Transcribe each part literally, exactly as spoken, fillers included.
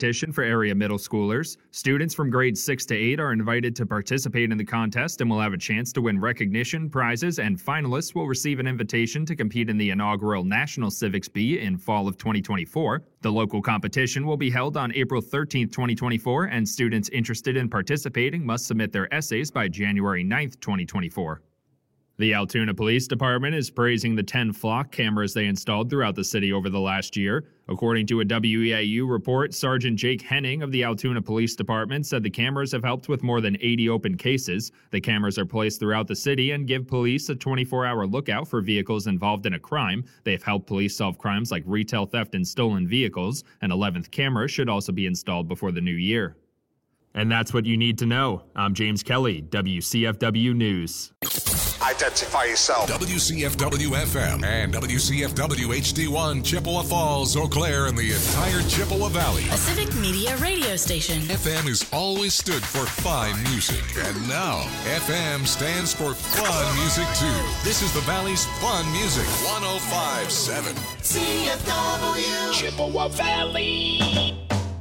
competition for area middle schoolers. Students from grades six to eight are invited to participate in the contest and will have a chance to win recognition, prizes, and finalists will receive an invitation to compete in the inaugural National Civics Bee in fall of twenty twenty-four. The local competition will be held on April thirteenth, twenty twenty-four, and students interested in participating must submit their essays by January ninth, twenty twenty-four. The Altoona Police Department is praising the ten flock cameras they installed throughout the city over the last year. According to a W E I U report, Sergeant Jake Henning of the Altoona Police Department said the cameras have helped with more than eighty open cases. The cameras are placed throughout the city and give police a twenty-four hour lookout for vehicles involved in a crime. They've helped police solve crimes like retail theft and stolen vehicles. An eleventh camera should also be installed before the new year. And that's what you need to know. I'm James Kelly, W C F W News. Identify yourself. W C F W F M and W C F W H D one, Chippewa Falls, Eau Claire, and the entire Chippewa Valley. A civic media radio station. F M has always stood for fine music, and now F M stands for fun music too. This is the Valley's fun music. one oh five point seven C F W Chippewa Valley.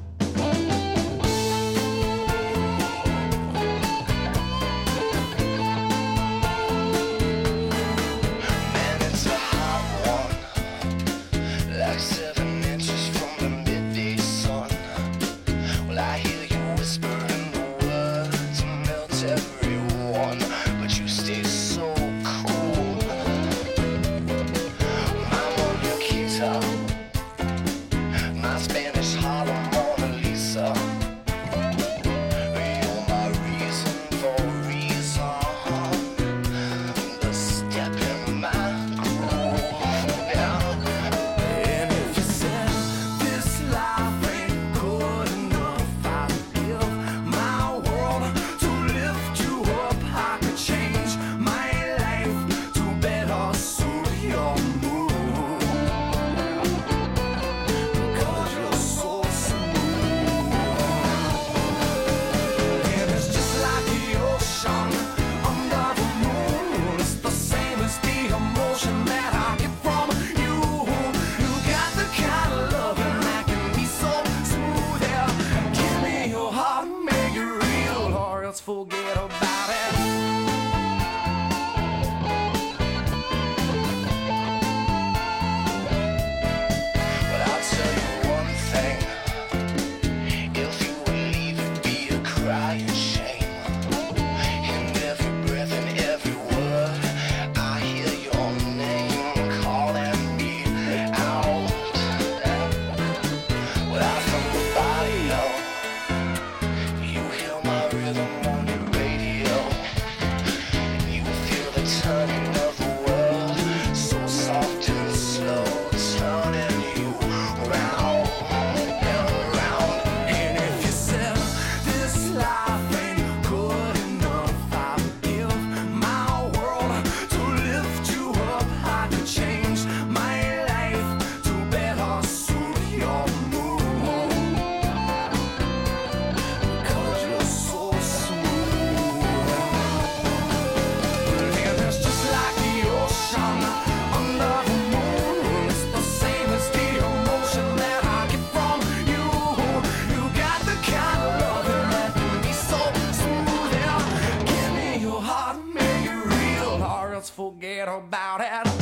Forget about it.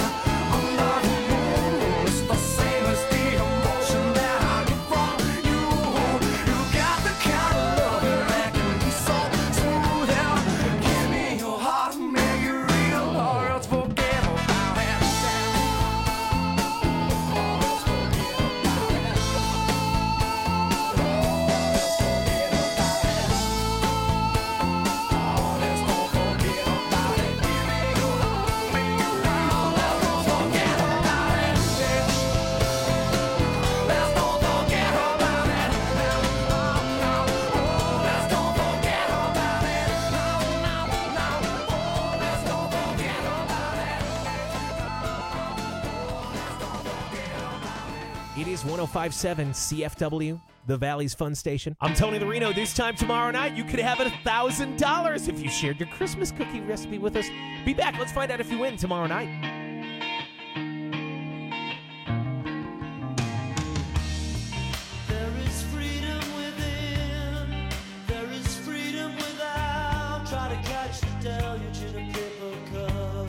Under the moon, it's the same as the emotion that I get from you. It is one oh five point seven C F W, the Valley's Fun Station. I'm Tony the Reno. This time tomorrow night, you could have it one thousand dollars if you shared your Christmas cookie recipe with us. Be back. Let's find out if you win tomorrow night. There is freedom within. There is freedom without. Try to catch the deluge in a paper cup.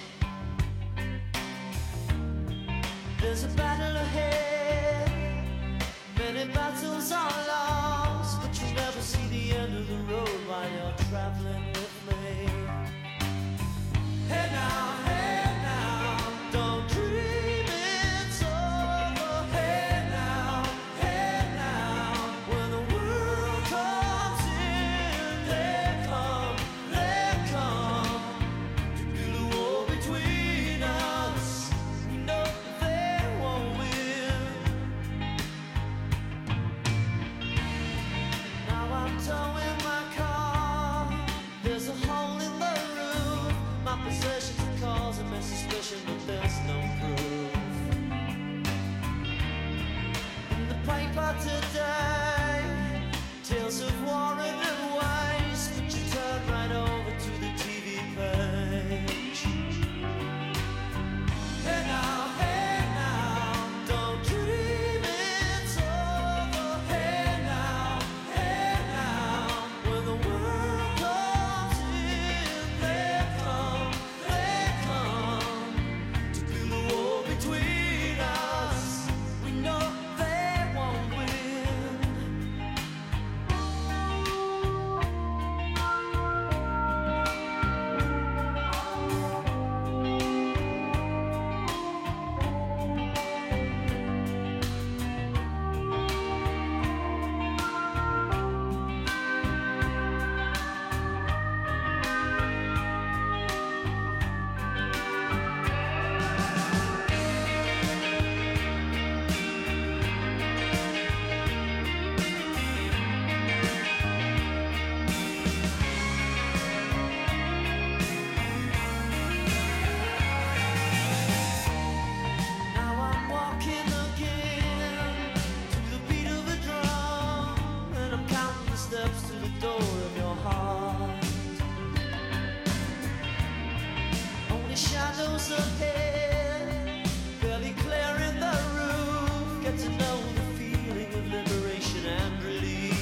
There's a battle ahead. Many battles are lost, but you never see the end of the road while you're traveling with me. Hey now, hey now, don't dream it's over. Hey now, hey now, when the world comes in, they come, they come to build a wall between us. We know they won't win. Now I'm towing my car. There's a hole in the roof. My possessions are causing me suspicion, but there's no proof. In the paper today, tales of war and waste, but you turn right over to the T V page. Hey now, hey now, don't dream it's over. Hey now, hey now, when the world comes in, they come, they come to build a wall between us. We know they won't win. Now I'm walking again to the beat of a drum, and I'm counting the steps to the door of your heart. Only shadows ahead, barely clearing the roof. Get to know the feeling of liberation and release.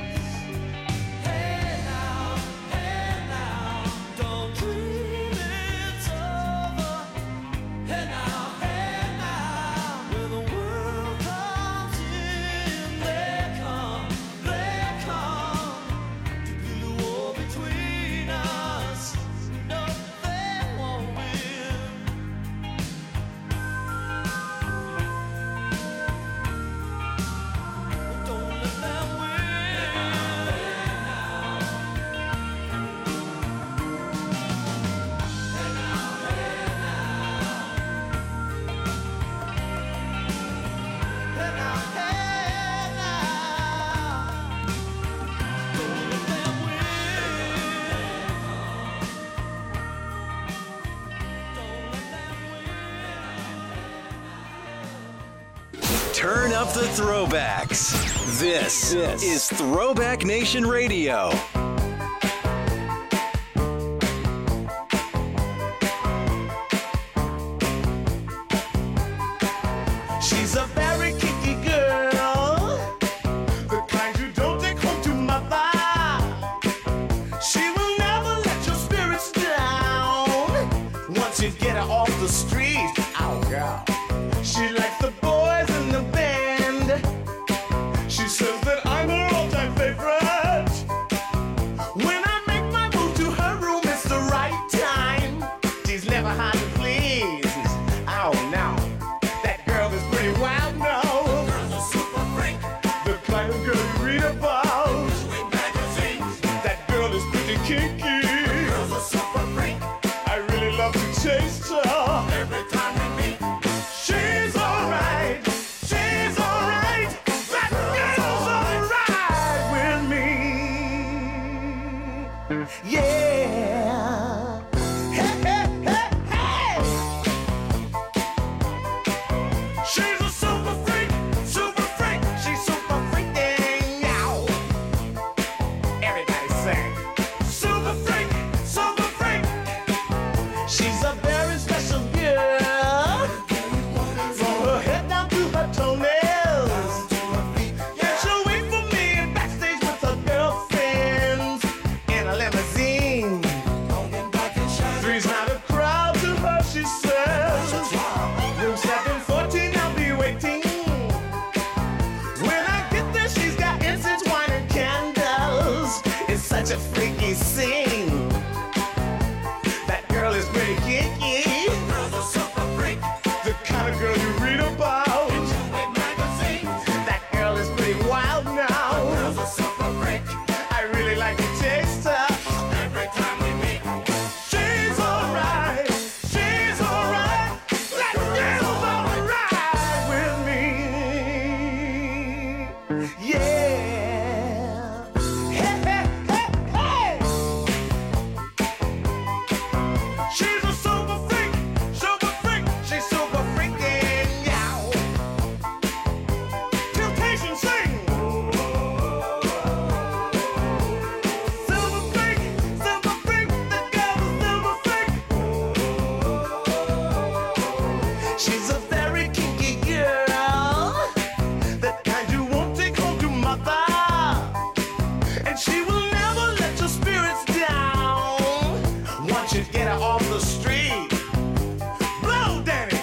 Hey now, hey now, don't dream it's over. Hey now, hey now, when the world comes in, they come, they come to build a wall between us. No, they won't win. Don't let them win. Hey now, hey now, don't let them win. Don't let them win. Turn up the throwbacks. This, is Throwback Nation Radio. She's a very kinky girl, the kind you don't take home to mother. She will never let your spirits down. Once you get her off the street, oh girl. She likes the boys in the band. She says that I'm her all-time favorite. When I make my move to her room, it's the right time. She's never hard to please. Oh no, that girl is pretty wild now. Girl's a super freak, the kind of girl you read about. That girl is pretty kinky. Girl's a super freak. I really love to taste her. Every time we meet, she's a get her off the street. Blow, Danny.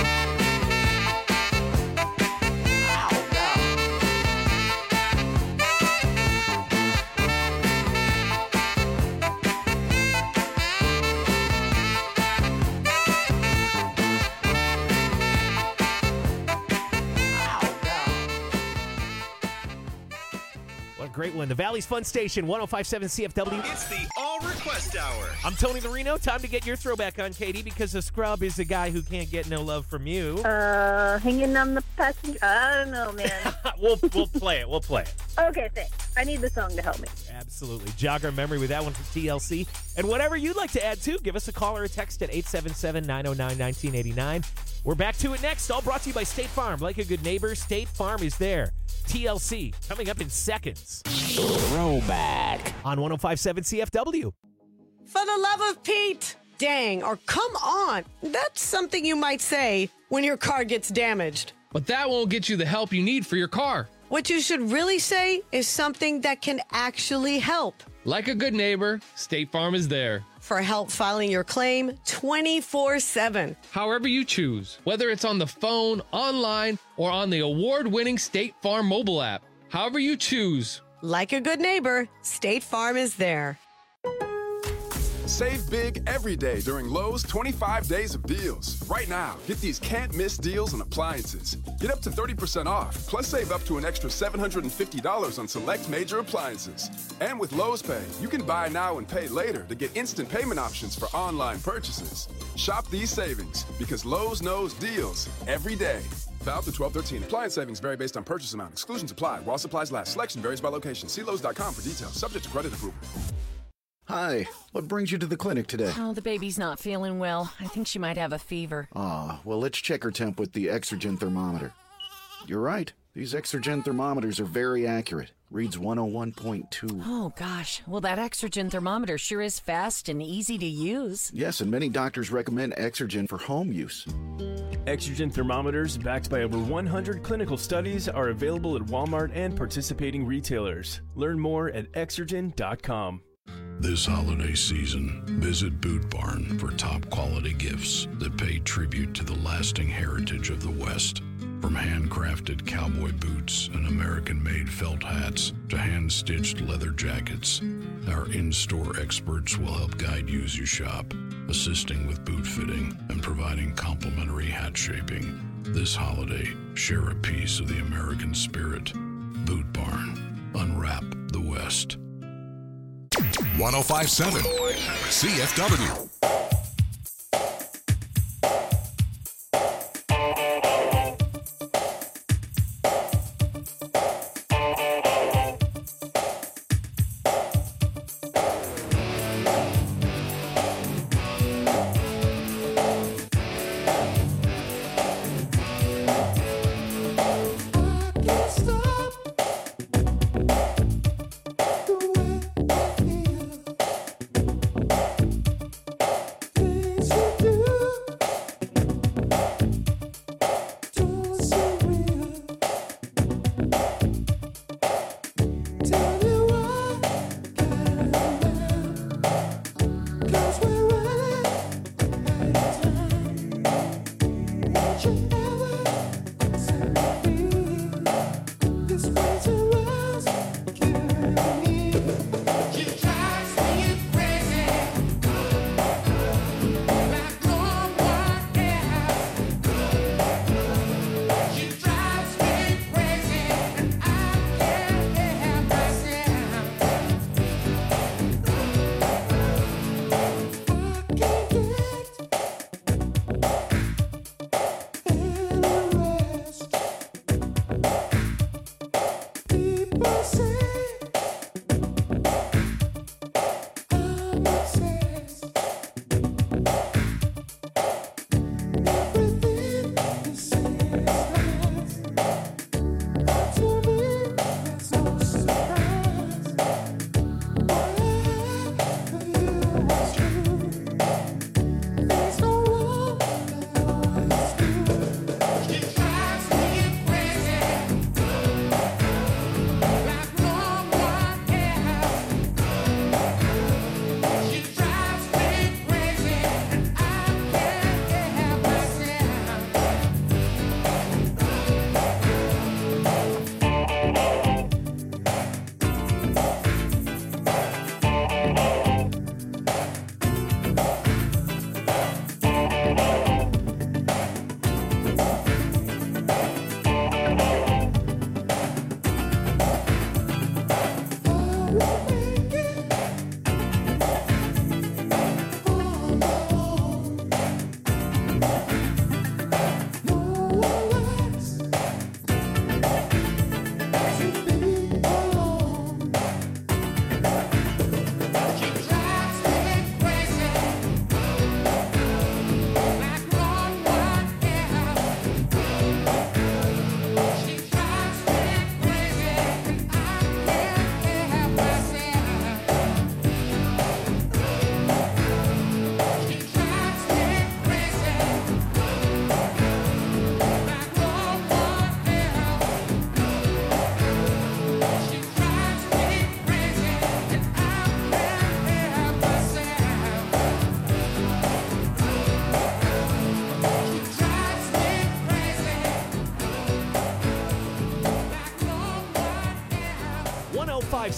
Great one. The Valley's Fun Station, one oh five point seven C F W. It's the All Request Hour. I'm Tony the Reno. Time to get your throwback on, Katie, because the scrub is the guy who can't get no love from you. Uh, hanging on the passenger. I don't know, man. we'll we'll play it. We'll play it. Okay, thanks. I need the song to help me. Absolutely. Jog our memory with that one from T L C. And whatever you'd like to add, too, give us a call or a text at eight seven seven, nine oh nine, one nine eight nine. We're back to it next, all brought to you by State Farm. Like a good neighbor, State Farm is there. T L C, coming up in seconds. Throwback. On one oh five point seven C F W. For the love of Pete. Dang, or come on. That's something you might say when your car gets damaged. But that won't get you the help you need for your car. What you should really say is something that can actually help. Like a good neighbor, State Farm is there. For help filing your claim twenty-four seven. However you choose, whether it's on the phone, online, or on the award-winning State Farm mobile app. However you choose. Like a good neighbor, State Farm is there. Save big every day during Lowe's twenty-five days of deals. Right now, get these can't-miss deals on appliances. Get up to thirty percent off, plus save up to an extra seven hundred fifty dollars on select major appliances. And with Lowe's Pay, you can buy now and pay later to get instant payment options for online purchases. Shop these savings, because Lowe's knows deals every day. Valid to twelve thirteen. Appliance savings vary based on purchase amount. Exclusions apply while supplies last. Selection varies by location. See Lowe's dot com for details. Subject to credit approval. Hi, what brings you to the clinic today? Oh, the baby's not feeling well. I think she might have a fever. Ah, well, let's check her temp with the Exergen thermometer. You're right. These Exergen thermometers are very accurate. Reads one oh one point two. Oh, gosh. Well, that Exergen thermometer sure is fast and easy to use. Yes, and many doctors recommend Exergen for home use. Exergen thermometers, backed by over one hundred clinical studies, are available at Walmart and participating retailers. Learn more at Exergen dot com. This holiday season, visit Boot Barn for top quality gifts that pay tribute to the lasting heritage of the West. From handcrafted cowboy boots and American-made felt hats to hand-stitched leather jackets, our in-store experts will help guide you as you shop, assisting with boot fitting and providing complimentary hat shaping. This holiday, share a piece of the American spirit. Boot Barn. Unwrap the West. one oh five point seven C F W.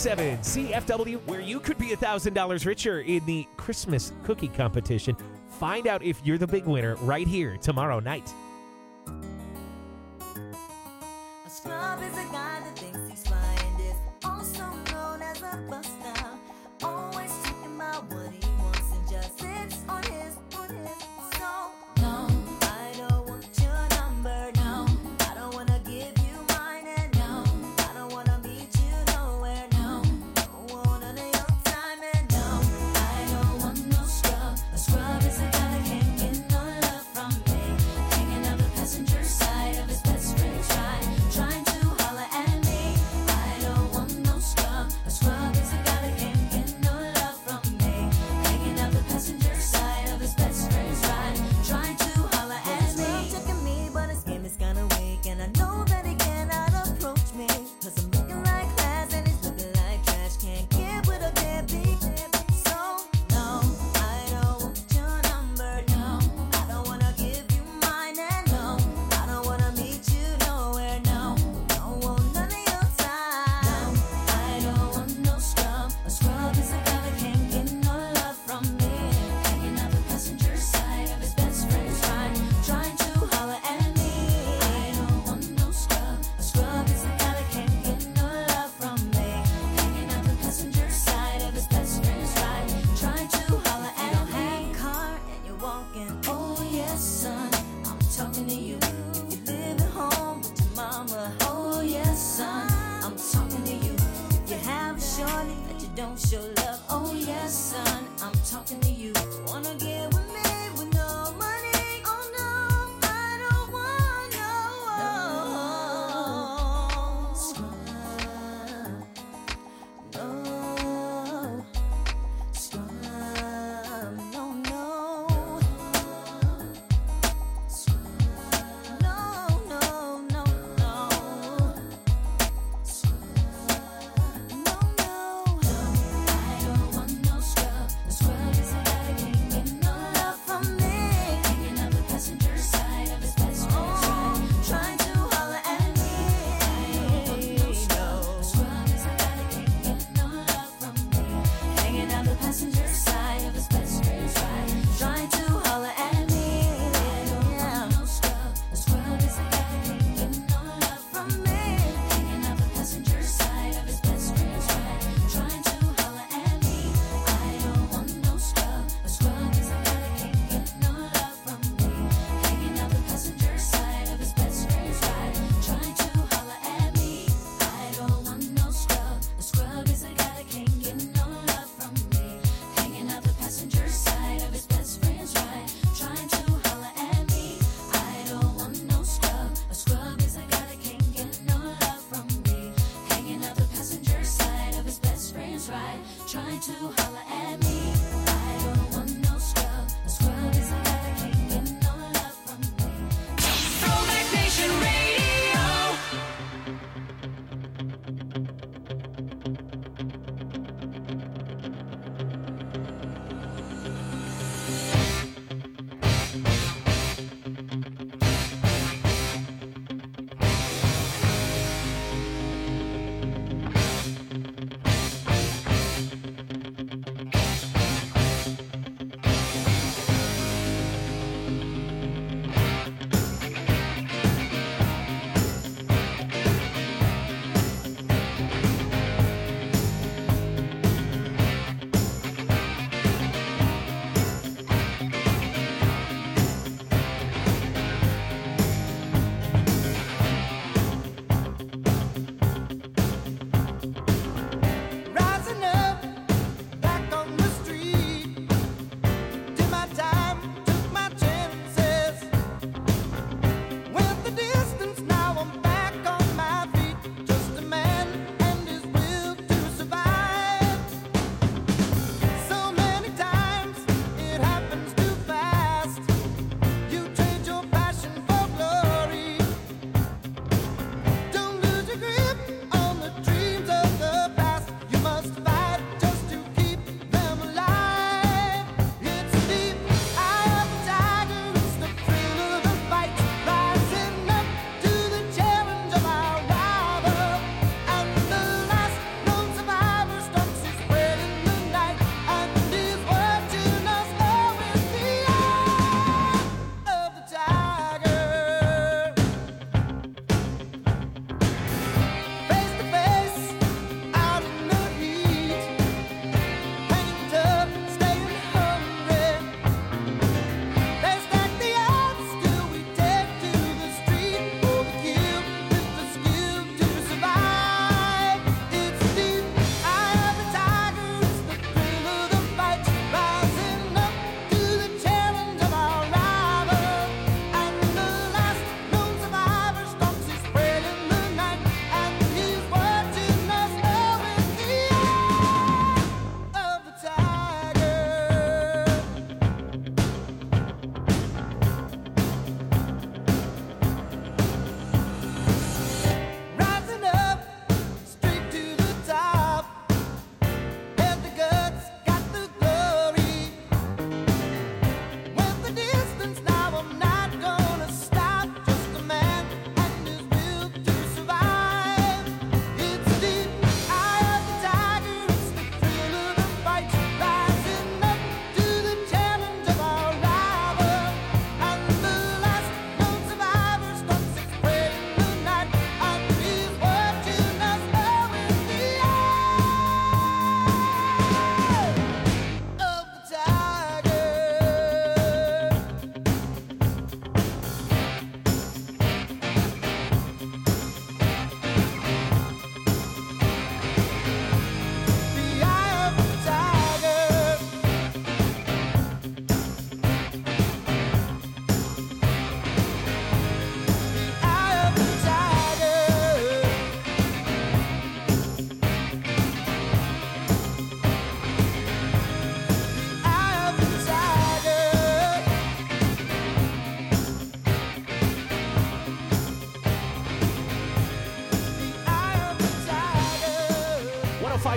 seven C F W, where you could be one thousand dollars richer in the Christmas cookie competition. Find out if you're the big winner right here tomorrow night. A scrub is a guy that thinks he's flying, is also known as a buster. Always talking about what he wants and just sits on his, on his. So, no, I don't want your number, no. I don't want to give you mine, and no, I don't want to meet you nowhere, no. Don't want none of your time, and no, I don't want no scrub. A scrub is a guy that can't get no love from me. Hanging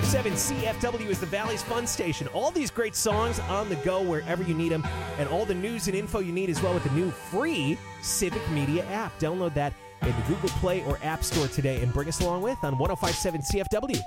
five seven C F W is the Valley's Fun Station. All these great songs on the go wherever you need them, and all the news and info you need as well with the new free Civic Media app. Download that in the Google Play or App Store today and bring us along with on one oh five point seven C F W.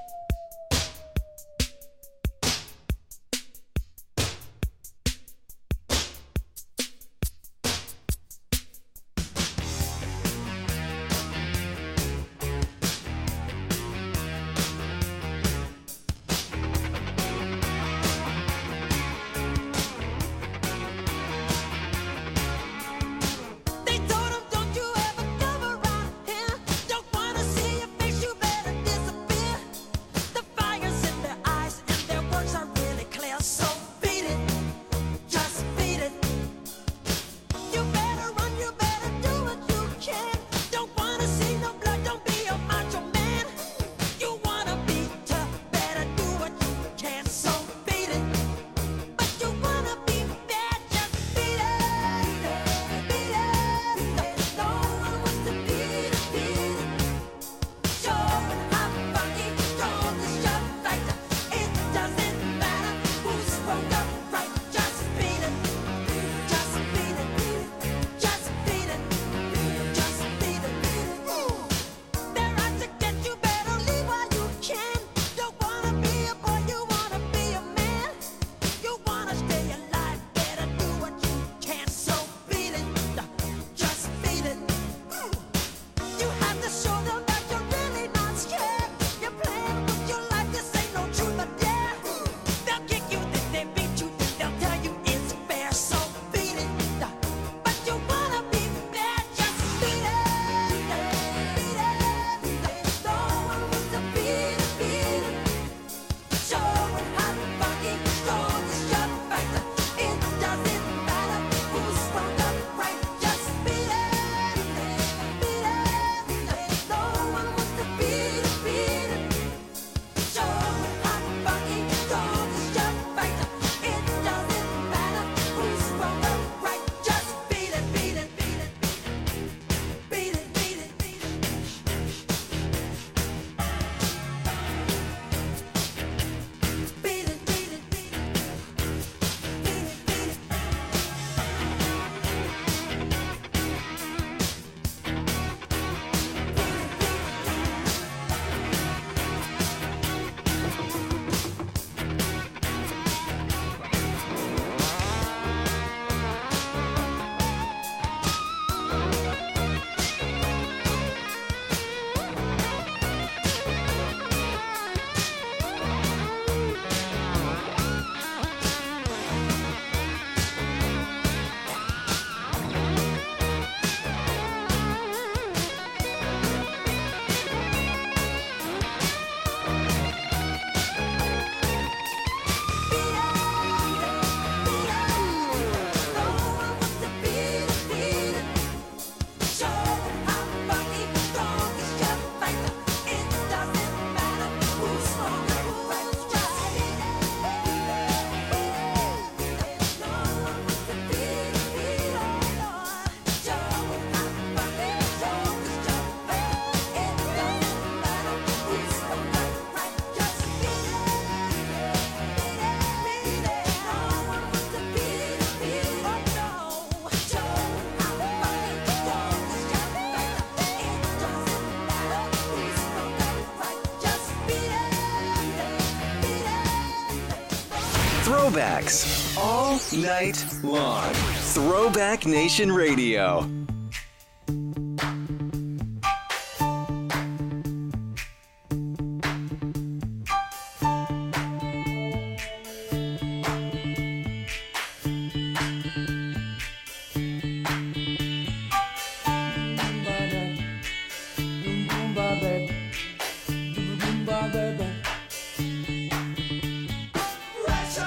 Throwbacks all night long. Throwback Nation Radio.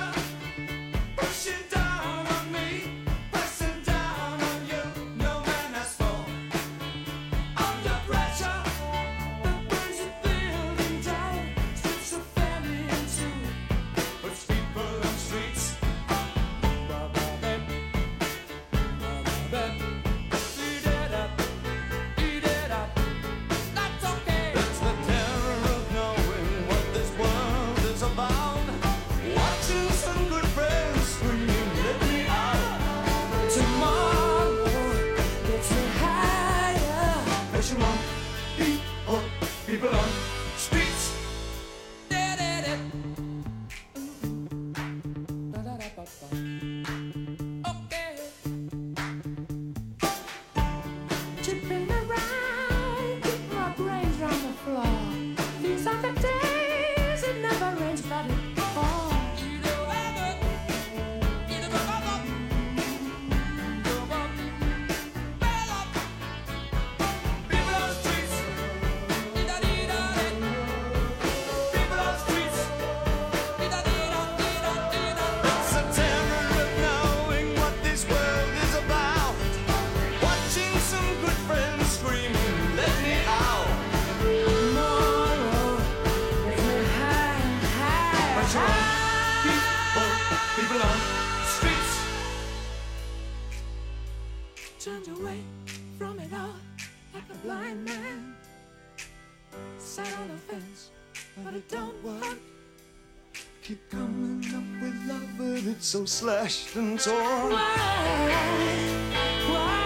Pushing down on me, pressing down on you. No matter turned away from it all like a blind man. Sat on the fence, but it don't work. Keep coming up with love, but it's so slashed and torn. Why? Why?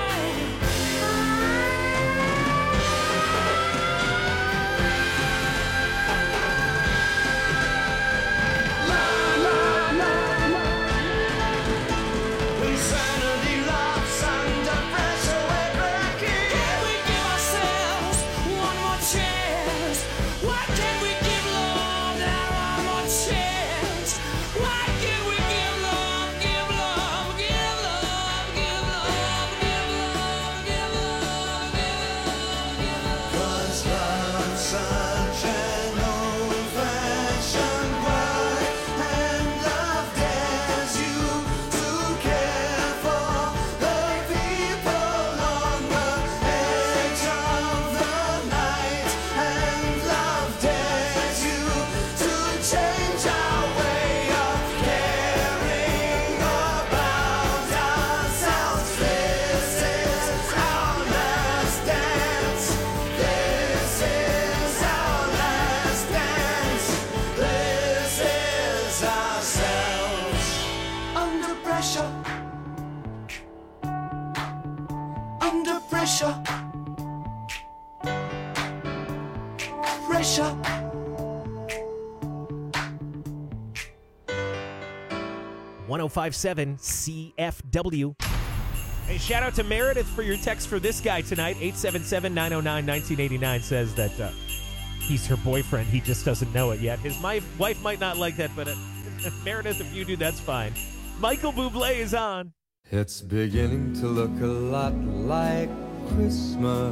one oh five point seven C F W. Hey, shout out to Meredith for your text for this guy tonight. eight seven seven, nine oh nine, nineteen eighty-nine says that uh, he's her boyfriend. He just doesn't know it yet. His my, wife might not like that, but uh, Meredith, if you do, that's fine. Michael Bublé is on. It's beginning to look a lot like Christmas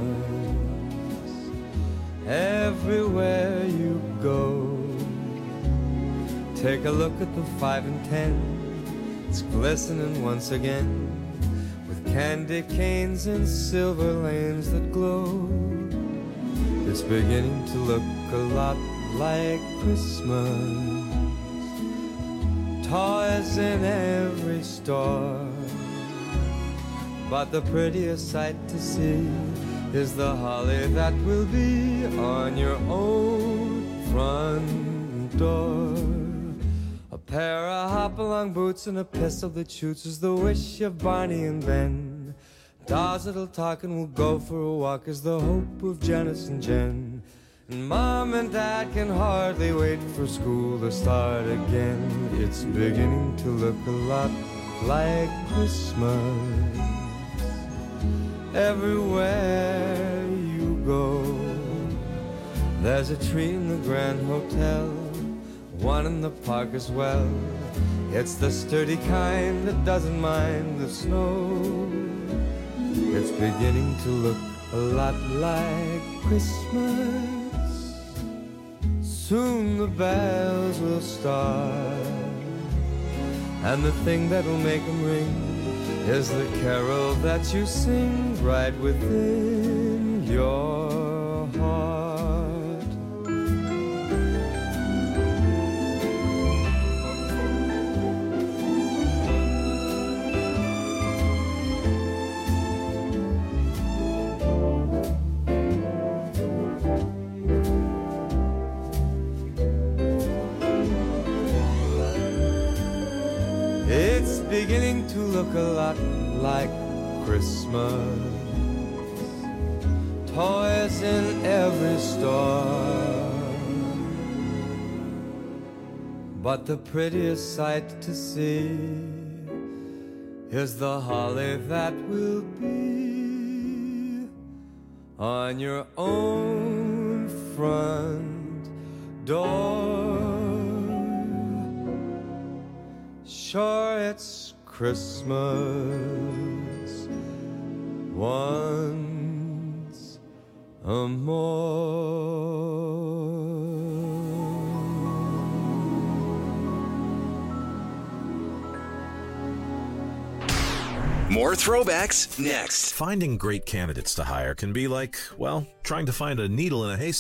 everywhere you go. Take a look at the five and ten. It's glistening once again with candy canes and silver lanes that glow. It's beginning to look a lot like Christmas. Toys in every store, but the prettiest sight to see is the holly that will be on your own front door. A pair of hop-along boots and a pistol that shoots is the wish of Barney and Ben. Dolls that'll talk and will go for a walk is the hope of Janice and Jen. And Mom and Dad can hardly wait for school to start again. It's beginning to look a lot like Christmas everywhere you go. There's a tree in the Grand Hotel, one in the park as well. It's the sturdy kind that doesn't mind the snow. It's beginning to look a lot like Christmas. Soon the bells will start, and the thing that'll make them ring is the carol that you sing right within your heart. It's beginning to look a lot like Christmas. Toys in every store, but the prettiest sight to see is the holly that will be on your own front door. Sure, it's Christmas once a more. More throwbacks next. Finding great candidates to hire can be like, well, trying to find a needle in a haystack.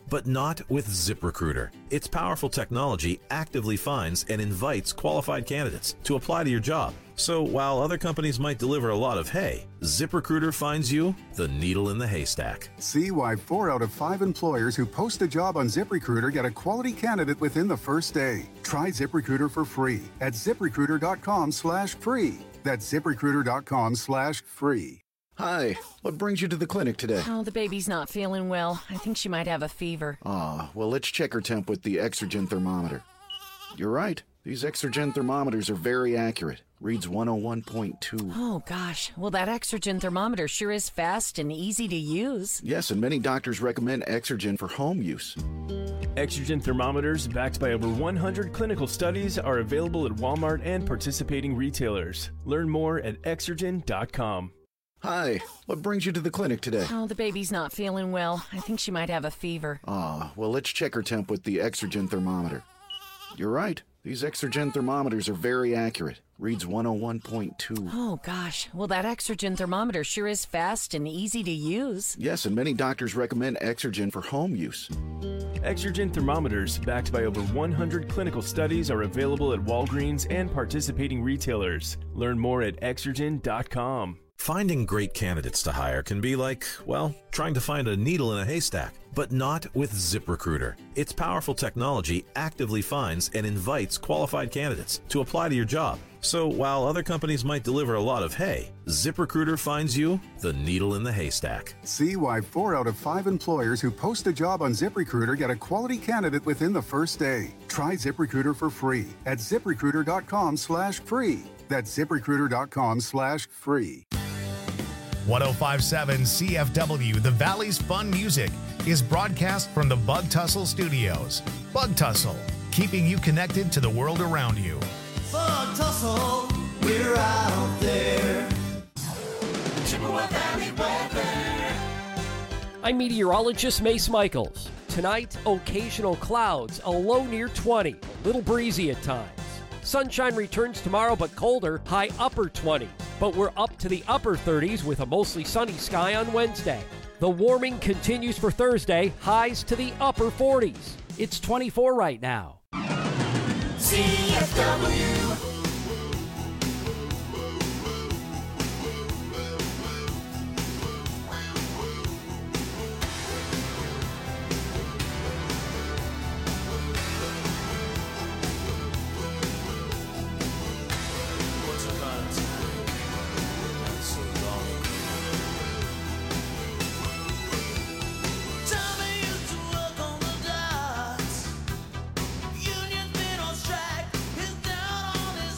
but not with ZipRecruiter. Its powerful technology actively finds and invites qualified candidates to apply to your job. So while other companies might deliver a lot of hay, ZipRecruiter finds you the needle in the haystack. See why four out of five employers who post a job on ZipRecruiter get a quality candidate within the first day. Try ZipRecruiter for free at ZipRecruiter.com slash free. That's ZipRecruiter.com slash free. Hi, what brings you to the clinic today? Oh, the baby's not feeling well. I think she might have a fever. Ah, well, let's check her temp with the Exergen thermometer. You're right. These Exergen thermometers are very accurate. Reads one oh one point two. Oh, gosh. Well, that Exergen thermometer sure is fast and easy to use. Yes, and many doctors recommend Exergen for home use. Exergen thermometers, backed by over one hundred clinical studies, are available at Walmart and participating retailers. Learn more at Exergen dot com. Hi, what brings you to the clinic today? Oh, the baby's not feeling well. I think she might have a fever. Ah, well, let's check her temp with the Exergen thermometer. You're right. These Exergen thermometers are very accurate. Reads one oh one point two. Oh, gosh. Well, that Exergen thermometer sure is fast and easy to use. Yes, and many doctors recommend Exergen for home use. Exergen thermometers, backed by over one hundred clinical studies, are available at Walgreens and participating retailers. Learn more at Exergen dot com. Finding great candidates to hire can be like, well, trying to find a needle in a haystack, but not with ZipRecruiter. Its powerful technology actively finds and invites qualified candidates to apply to your job. So while other companies might deliver a lot of hay, ZipRecruiter finds you the needle in the haystack. See why four out of five employers who post a job on ZipRecruiter get a quality candidate within the first day. Try ZipRecruiter for free at ZipRecruiter.com slash free. That's ZipRecruiter.com slash free. one oh five point seven C F W, the Valley's Fun Music, is broadcast from the Bug Tussle Studios. Bug Tussle, keeping you connected to the world around you. Bug Tussle, we're out there. Chippewa Valley weather. I'm meteorologist Mace Michaels. Tonight, occasional clouds, a low near twenty, a little breezy at times. Sunshine returns tomorrow, but colder, high upper twenties. But we're up to the upper thirties with a mostly sunny sky on Wednesday. The warming continues for Thursday, highs to the upper forties. It's twenty-four right now. C F W. Union's been on strike, his down on his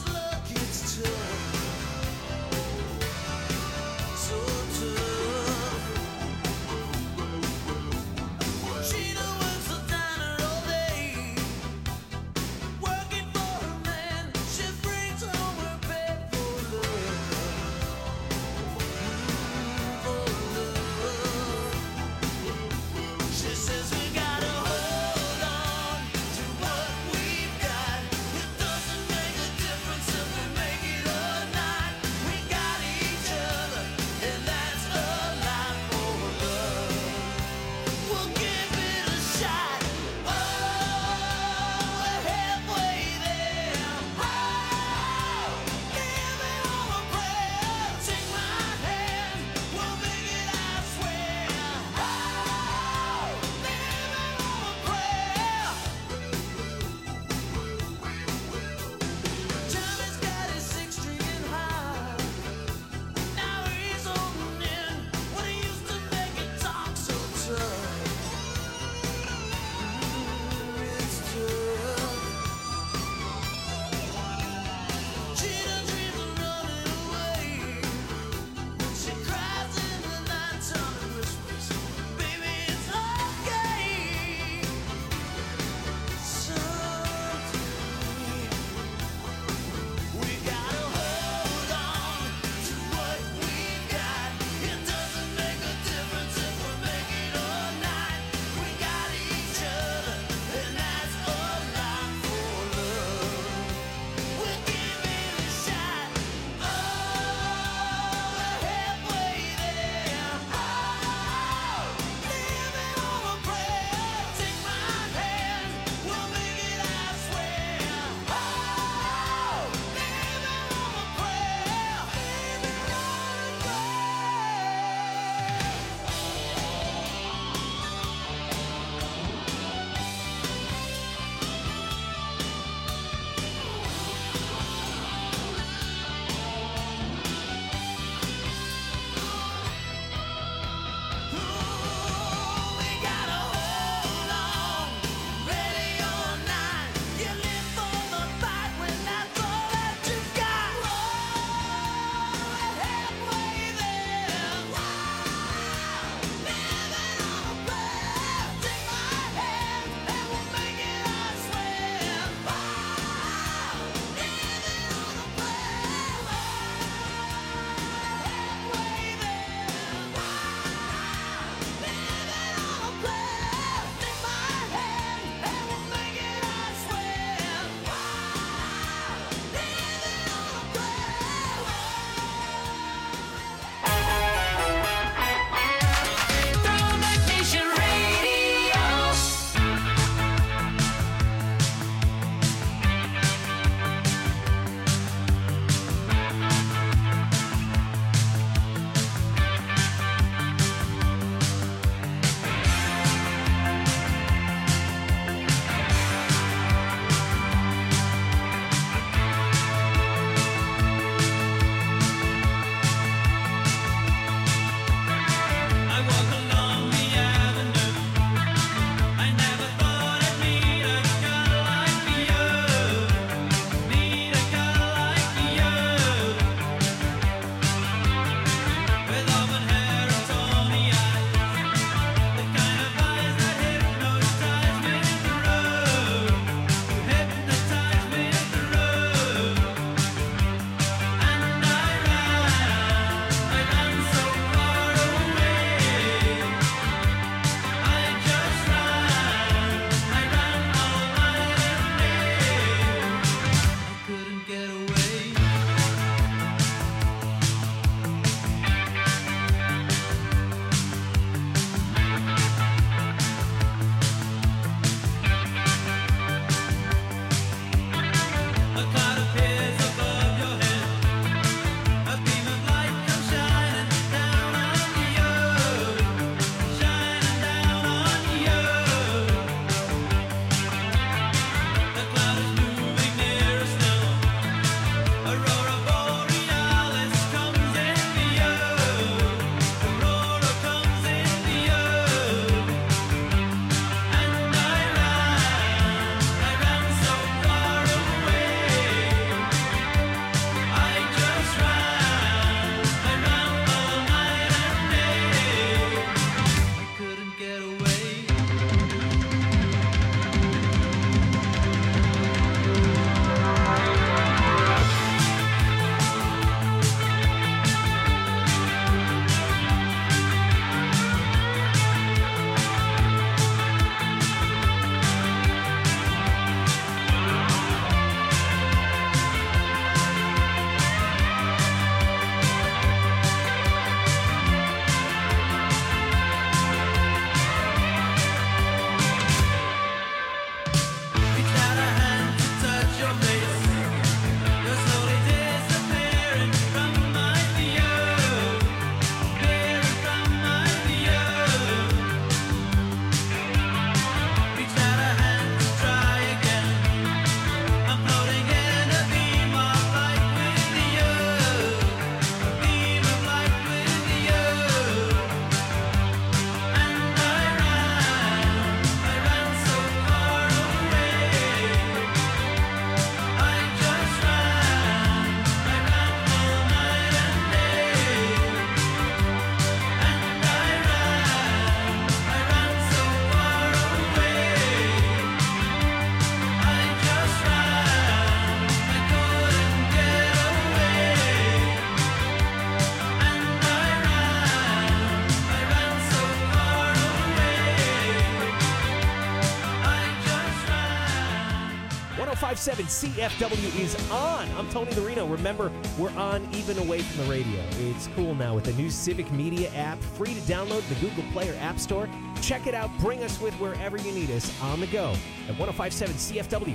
five seven C F W is on. I'm Tony the Reno. Remember, we're on even away from the radio. It's cool now with the new Civic Media app, free to download the Google Play or App Store. Check it out. Bring us with wherever you need us on the go at one oh five seven C F W.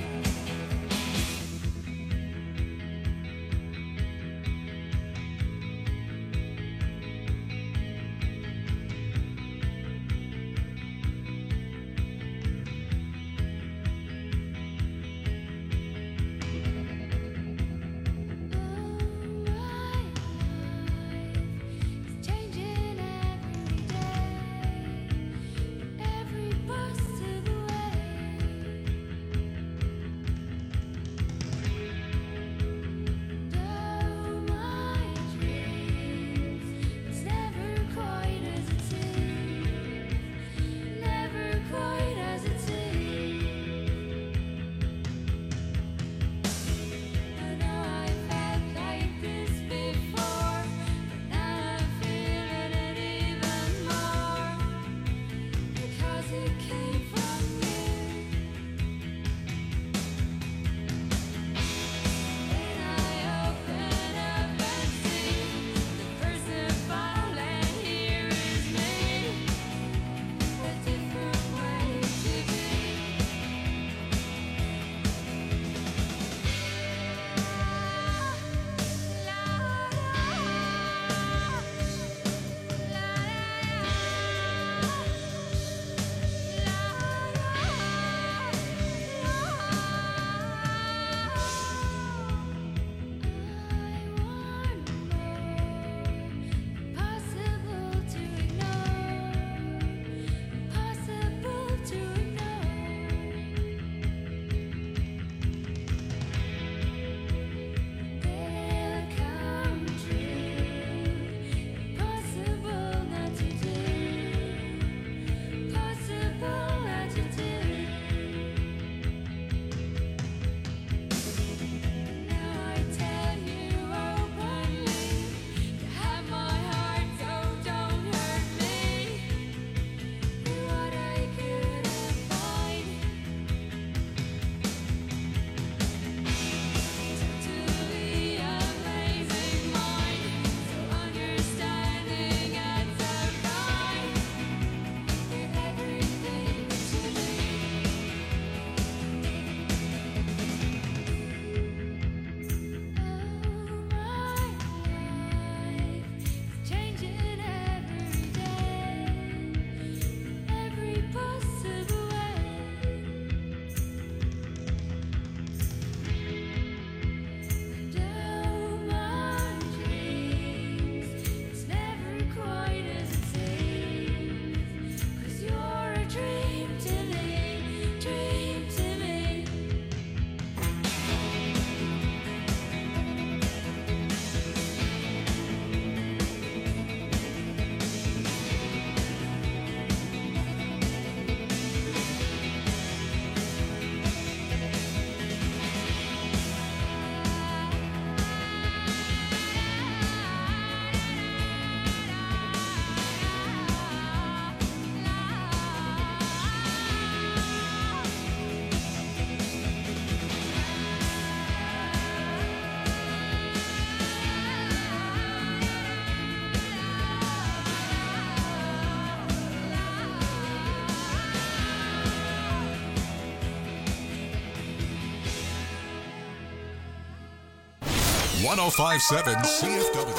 one oh five point seven C F W.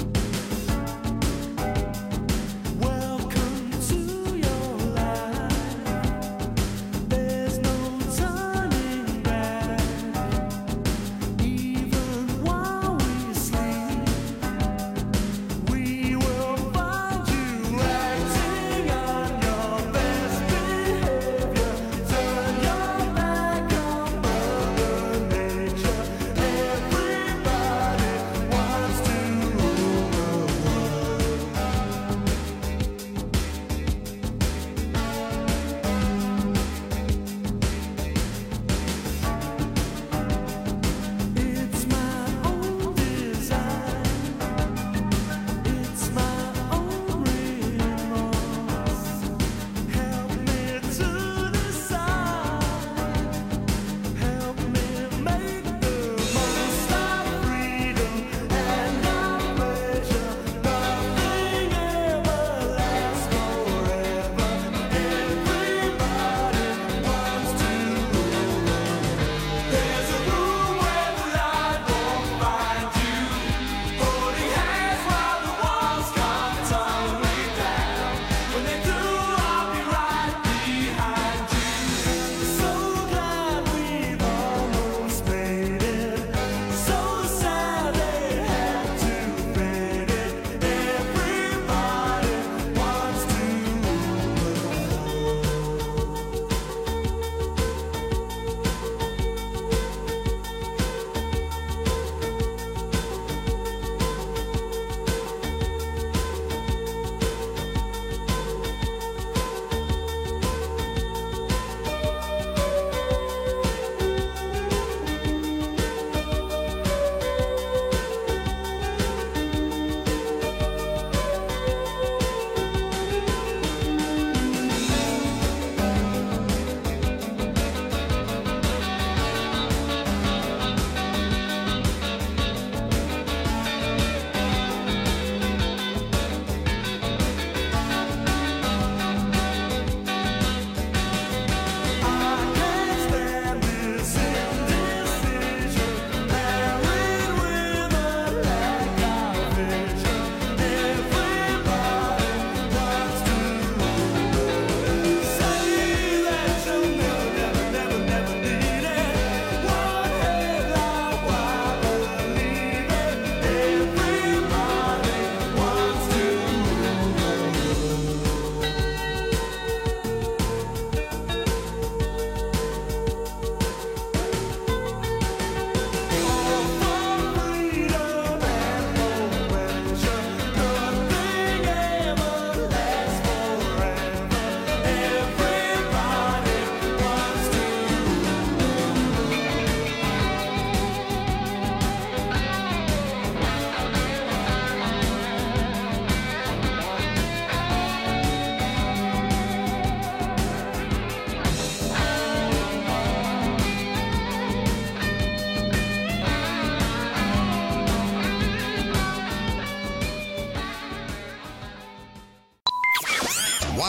Welcome to your life.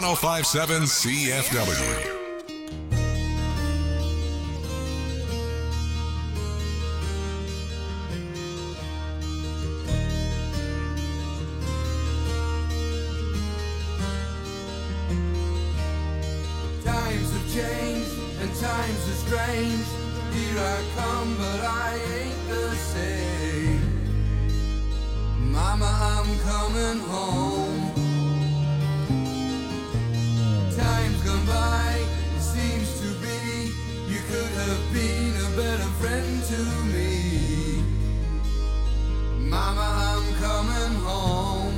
one oh five seven C F W. Times have changed and times are strange. Here I come, but I ain't the same. Mama, I'm coming home. Time's gone by, it seems to be. You could have been a better friend to me. Mama, I'm coming home.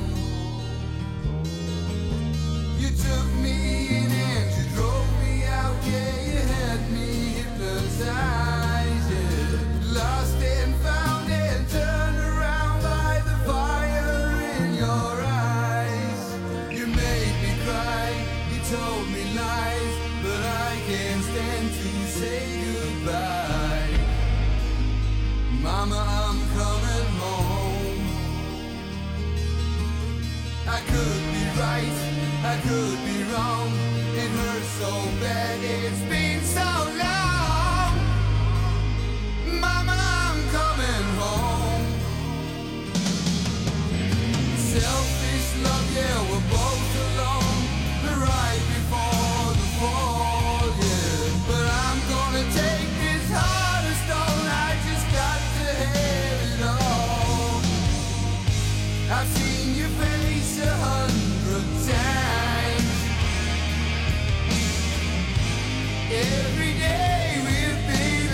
You took me in and you drove me out, yeah, you had me hypnotized, yeah. Lost and found and turned around by the fire in your eyes. You made me cry, you told me lies, but I can't stand to say goodbye. Mama, I'm coming home. I could be right, I could be wrong. It hurts so bad, it's been so long. Mama, I'm coming home. Selfish love, yeah, we're both alone. Right before the fall, yeah. But I'm gonna take this heart of stone. I just got to have it all. I've seen your face a hundred times. Every day we've been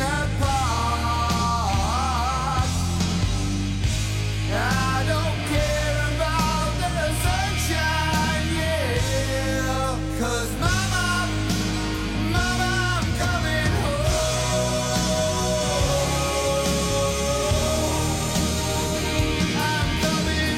apart. I don't care about the sunshine, yeah. 'Cause mama, mama, I'm coming home. I'm coming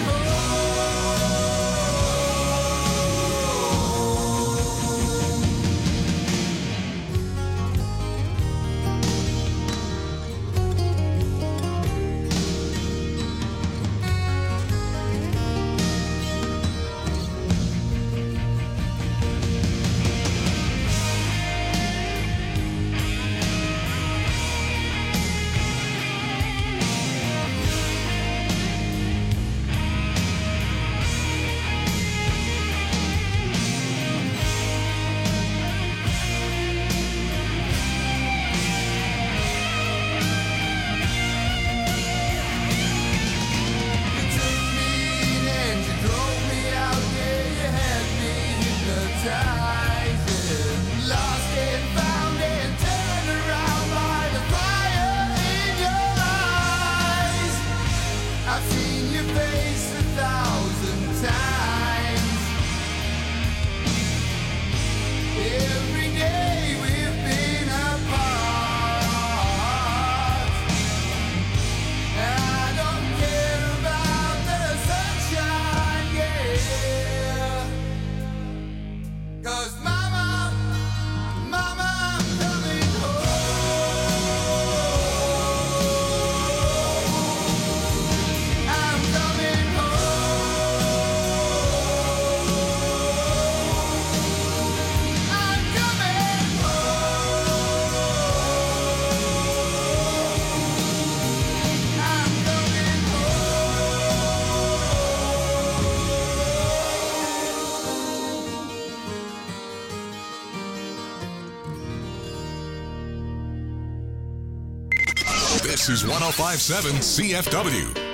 This is one oh five seven C F W.